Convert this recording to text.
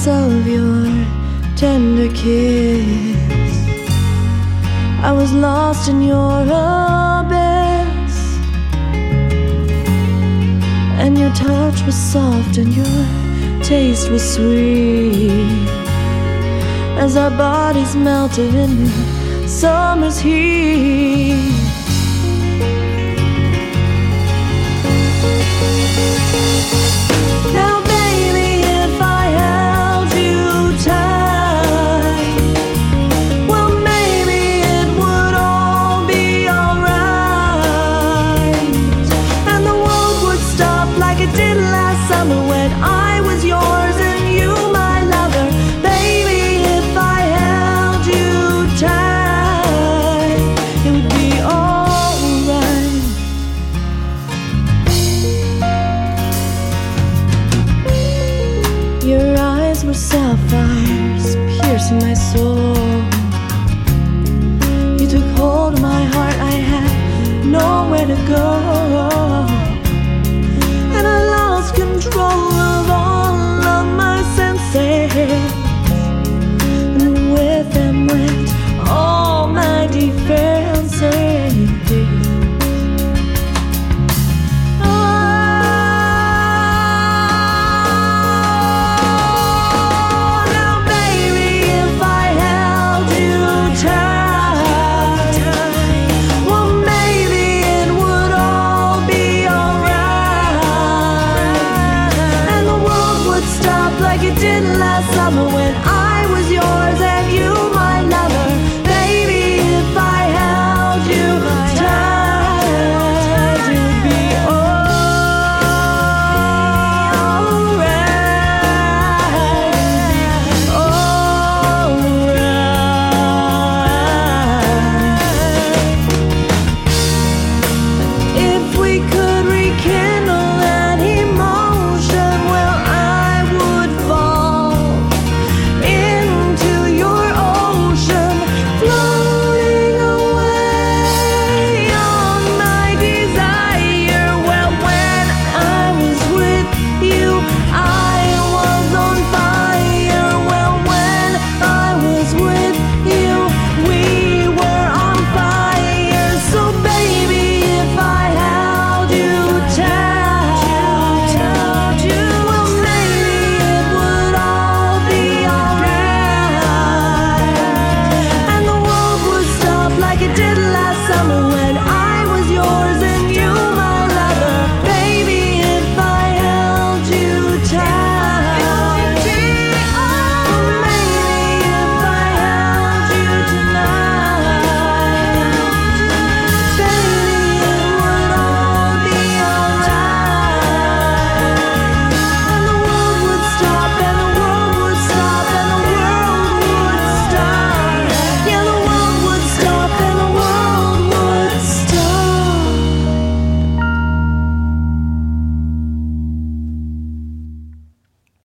promise of your tender kiss. I was lost in your abyss, and your touch was soft and your taste was sweet, as our bodies melted in the summer's heat. Now baby, if I held you tight, well maybe it would all be alright, and the world would stop like it did last summer when I was yours and you my lover. Baby, if I held you tight, it would be alright. Your eyes were sapphires piercing my soul. You took hold of my heart, I had nowhere to go, and I lost control of all of my senses.